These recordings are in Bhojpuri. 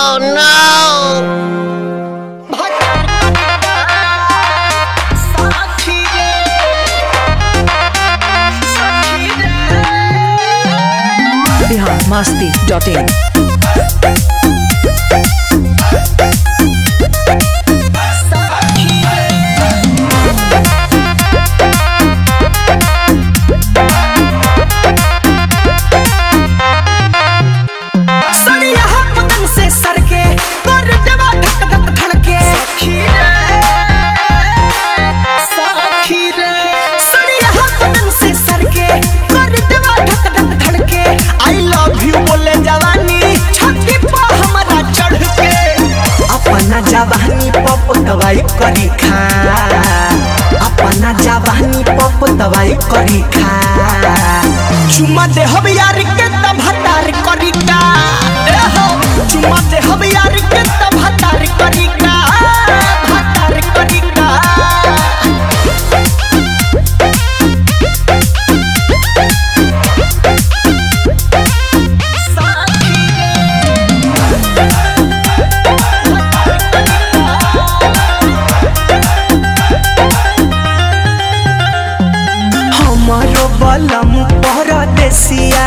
Oh no! biharmasti.in जवानी पप दवाई करी खा अपना जवानी पप दवाई करी खा चुमा दे हम यार के तब हतार करी का चुमा दे हम यार के तब हतार करी का हतार करी का बलम परदेसिया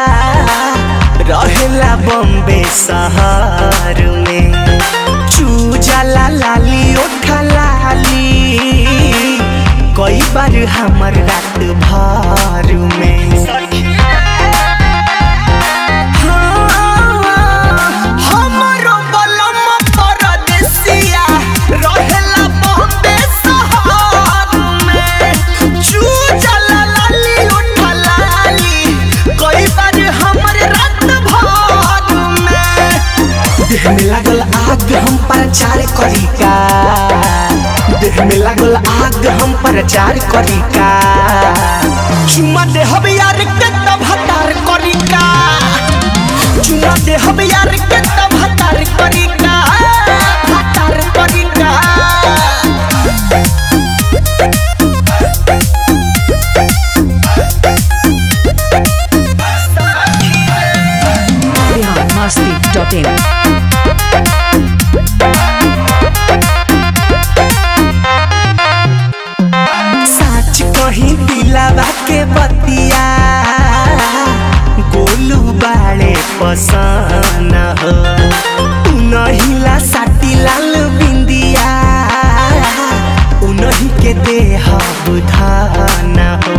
रहेला बॉम्बे शहर में चूजाला लाली ओठा लाली कई बार हमर रात भर में हमरो बलम परदेसिया रहेला बॉम्बे शहर में चूजाला देह में लागल आग हम प्रचार करी का देह में लागल आग हम प्रचार करी का चुमा दे हम यार के तब हतार करी का चुमा दे हम यार के तब हतार करी का हतार करी का biharmasti.in सच कहीं दिलावा के बतिया गोलू बाड़े पसंद हो उनहिला साटी लाल बिंदिया उनही के देह बुधान हो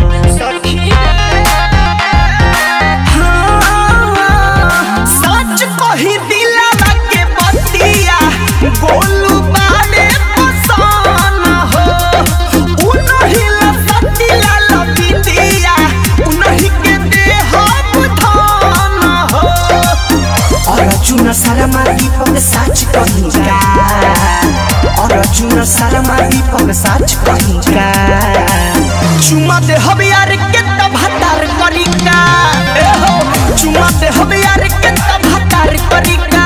सच कहीं दिलावा के बतिया गोलू बाड़े पसंद हो उनहिला साटी लाल बिंदिया उनही के देह बुधान हो अर्जुन शर्मा दीपक सच कहीं का अर्जुन शर्मा दीपक सच कहीं का चुमा दे हम यार के तब हतार करी का चुमा दे हम यार के तब हतार करी का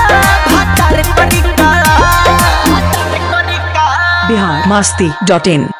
हतार करी का biharmasti.in